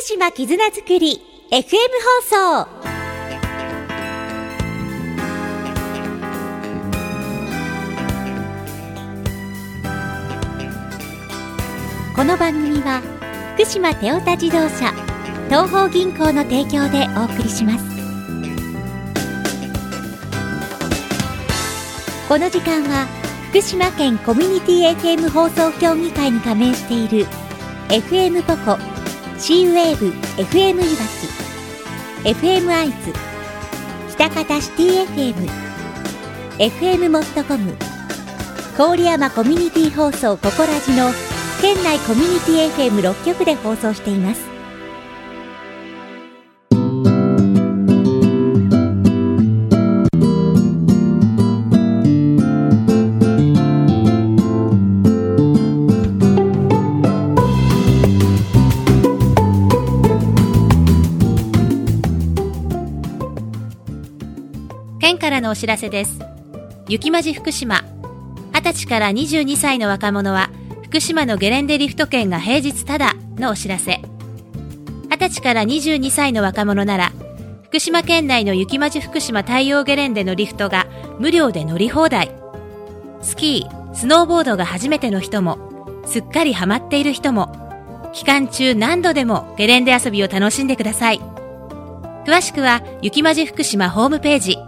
島絆づくり FM 放送。この番組は福島テオタ自動車東邦銀行の提供でお送りします。この時間は福島県コミュニティ FM 放送協議会に加盟している FM ポコ、シーウェーブ FM いわき、 FM アイズ、北方シティ FM、 FM モットコム、郡山コミュニティ放送ココラジの県内コミュニティ FM6 局で放送しています。県からのお知らせです。雪まじ福島、20歳から22歳の若者は福島のゲレンデリフト券が平日ただのお知らせ。20歳から22歳の若者なら福島県内の雪まじ福島太陽ゲレンデのリフトが無料で乗り放題。スキー、スノーボードが初めての人も、すっかりハマっている人も、期間中何度でもゲレンデ遊びを楽しんでください。詳しくは雪まじ福島ホームページ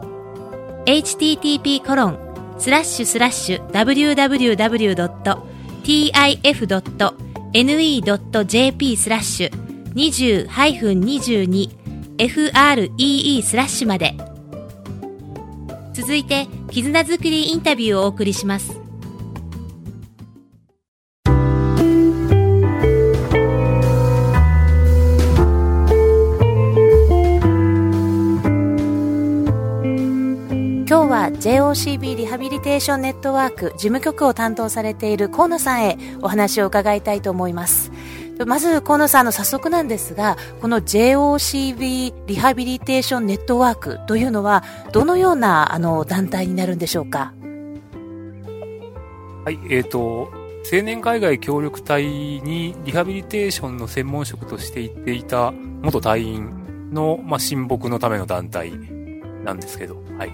http://www.tif.20-22free/まで。続いて絆づくりインタビューをお送りします。今日は JOCB リハビリテーションネットワーク事務局を担当されている河野さんへお話を伺いたいと思います。まず河野さんの早速なんですが、この JOCB リハビリテーションネットワークというのはどのような団体になるんでしょうか。 はい、青年海外協力隊にリハビリテーションの専門職として行っていた元隊員の、親睦のための団体なんですけど、はい。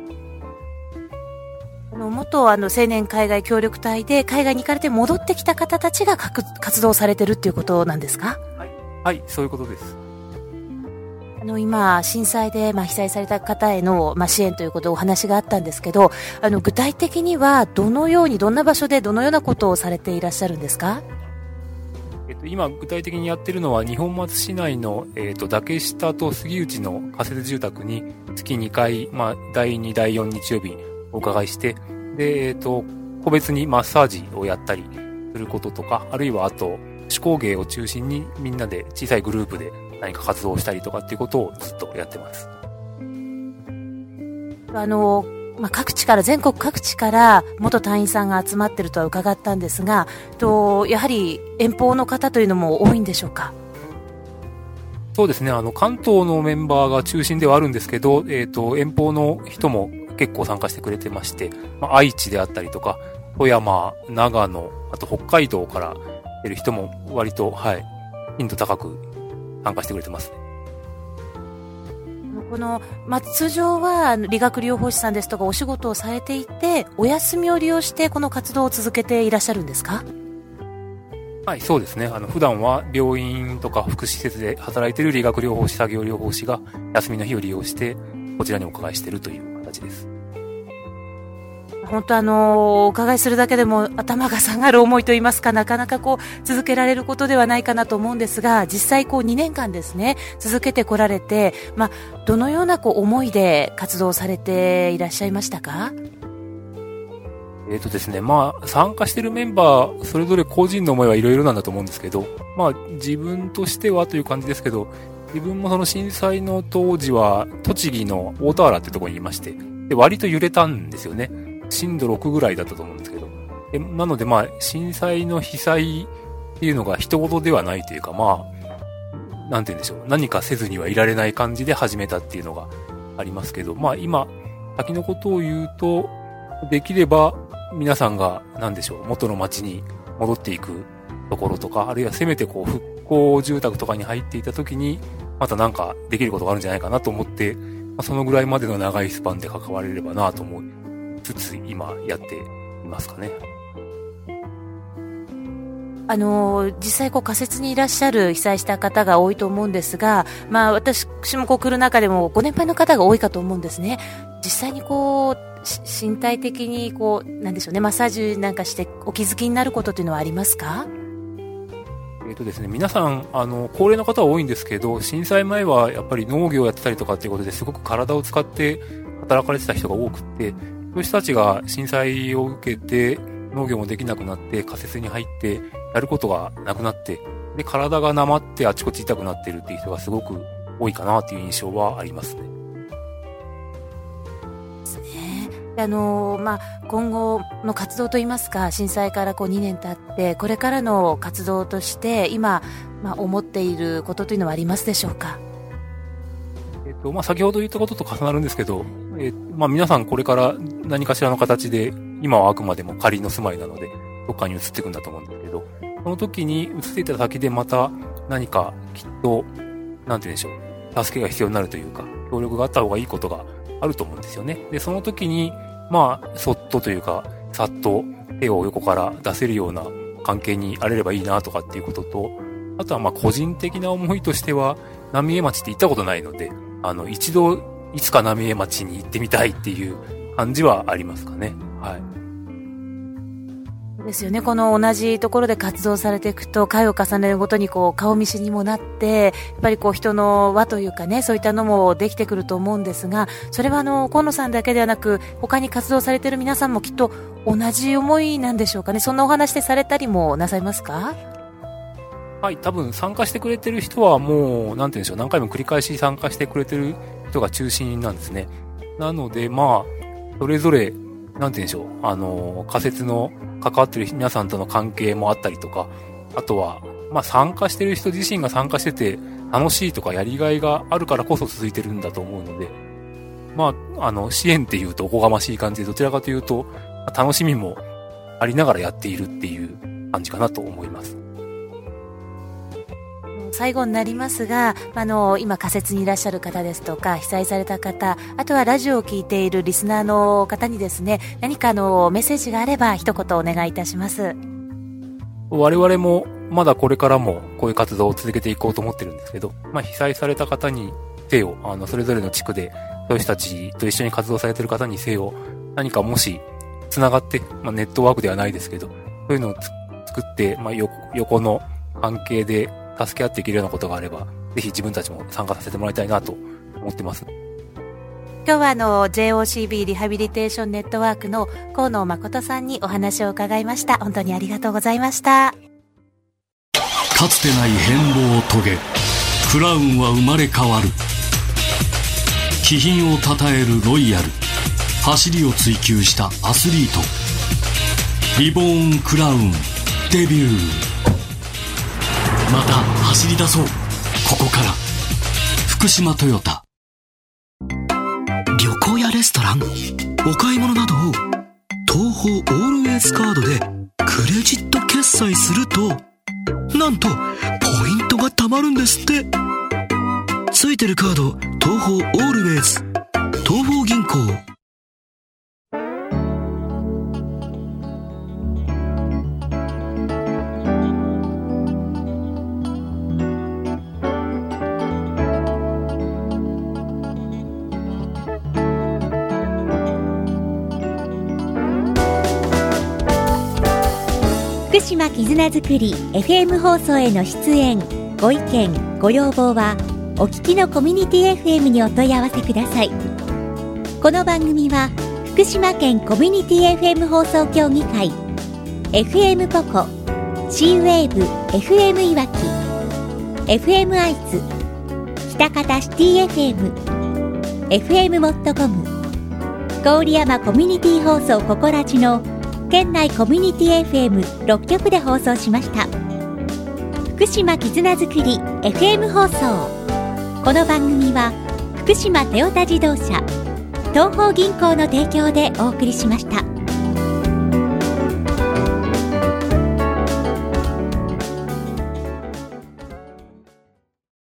元青年海外協力隊で海外に行かれて戻ってきた方たちが活動されてるっていうことなんですか。 はい、はい、そういうことです。 今震災で被災された方への支援ということでお話があったんですけど、具体的にはどのようにどんな場所でどのようなことをされていらっしゃるんですか。 今具体的にやってるのは日本松市内の、岳下と杉内の仮設住宅に月2回、第2、第4日曜日お伺いして、で、個別にマッサージをやったりすることとか、あるいはあと、手工芸を中心にみんなで小さいグループで何か活動したりとかっていうことをずっとやってます。 各地から、全国各地から元隊員さんが集まってるとは伺ったんですが、やはり遠方の方というのも多いんでしょうか。 そうですね、関東のメンバーが中心ではあるんですけど、遠方の人も結構参加してくれてまして、愛知であったりとか、富山、長野、あと北海道から出る人も割と、頻度高く参加してくれてますね。 通常は理学療法士さんですとかお仕事をされていて、お休みを利用してこの活動を続けていらっしゃるんですか。 はい、そうですね。普段は病院とか福祉施設で働いている理学療法士、作業療法士が休みの日を利用してこちらにお伺いしているという形です。 本当お伺いするだけでも頭が下がる思いといいますか、なかなか続けられることではないかなと思うんですが、実際2年間ですね続けてこられて、どのような思いで活動されていらっしゃいましたか。 ですね、参加しているメンバーそれぞれ個人の思いはいろいろなんだと思うんですけど、自分としてはという感じですけど、自分もその震災の当時は栃木の大田原ってところにいまして、で割と揺れたんですよね。震度6ぐらいだったと思うんですけど、なので震災の被災っていうのが人事ではないというか、なんて言うんでしょう、何かせずにはいられない感じで始めたっていうのがありますけど、今先のことを言うと、できれば皆さんが元の町に戻っていくところとか、あるいはせめて復興住宅とかに入っていた時に、またなんかできることがあるんじゃないかなと思って、そのぐらいまでの長いスパンで関われればなと思いつつ、今やっていますかね。 実際仮設にいらっしゃる被災した方が多いと思うんですが、私も来る中でもご年配の方が多いかと思うんですね。実際に身体的になんでしょうね、マッサージなんかしてお気づきになることというのはありますか？ ですね、皆さん、高齢の方は多いんですけど、震災前はやっぱり農業をやってたりとかっていうことですごく体を使って働かれてた人が多くって、そういう人たちが震災を受けて、農業もできなくなって、仮設に入って、やることがなくなって、で、体がなまってあちこち痛くなってるっていう人がすごく多いかなっていう印象はありますね。 今後の活動といいますか、震災から2年経って、これからの活動として、今、思っていることというのはありますでしょうか？ 先ほど言ったことと重なるんですけど、皆さんこれから何かしらの形で、今はあくまでも仮の住まいなので、どっかに移っていくんだと思うんですけど、その時に移っていた先でまた何かきっと、なんて言うんでしょう、助けが必要になるというか、協力があった方がいいことがあると思うんですよね。で、その時に、そっとというか、さっと手を横から出せるような関係にあれればいいなとかっていうことと、あとは個人的な思いとしては、浪江町って行ったことないので、一度、いつか浪江町に行ってみたいっていう感じはありますかね。はい。 ですよね。この同じところで活動されていくと、回を重ねるごとに顔見知りにもなって、やっぱり人の輪というかね、そういったのもできてくると思うんですが、それは河野さんだけではなく、他に活動されている皆さんもきっと同じ思いなんでしょうかね。そんなお話でされたりもなさいますか？ はい、多分参加してくれてる人はもう、なんて言うんでしょう、何回も繰り返し参加してくれてる人が中心なんですね。なので、それぞれ、なんて言うんでしょう、仮設の関わってる皆さんとの関係もあったりとか、あとは、参加してる人自身が参加してて楽しいとかやりがいがあるからこそ続いてるんだと思うので、支援っていうとおこがましい感じで、どちらかというと、楽しみもありながらやっているっていう感じかなと思います。 最後になりますが、今仮設にいらっしゃる方ですとか、被災された方、あとはラジオを聞いているリスナーの方にですね、何かメッセージがあれば一言お願いいたします。 我々もまだこれからもこういう活動を続けていこうと思ってるんですけど、被災された方にせよ、それぞれの地区でそういう人たちと一緒に活動されている方にせよ、何かもし繋がって、ネットワークではないですけど、そういうのを作って、横の関係で助け合っていけるようなことがあれば、ぜひ自分たちも参加させてもらいたいなと思ってます。 今日はJOCB リハビリテーションネットワークの河野誠さんにお話を伺いました。本当にありがとうございました。 かつてない変貌を遂げ、クラウンは生まれ変わる。気品をたたえるロイヤル、走りを追求したアスリート、リボーンクラウンデビュー。また走り出そう。ここから福島トヨタ。旅行やレストラン、お買い物などを東宝オールウェイズカードでクレジット決済すると、なんとポイントが貯まるんですって。ついてるカード、東宝オールウェイズ、東宝銀行。 福島絆づくり FM 放送への出演、ご意見、ご要望はお聞きのコミュニティ FM にお問い合わせください。この番組は福島県コミュニティ FM 放送協議会、 FM ポコ、 C-WAVE FM いわき、 FM アイツ、北方シティ FM、 FM モットコム、郡山コミュニティ放送ココラジの県内コミュニティ FM6 局で放送しました。福島絆づくり FM 放送。この番組は福島トヨタ自動車、東邦銀行の提供でお送りしました。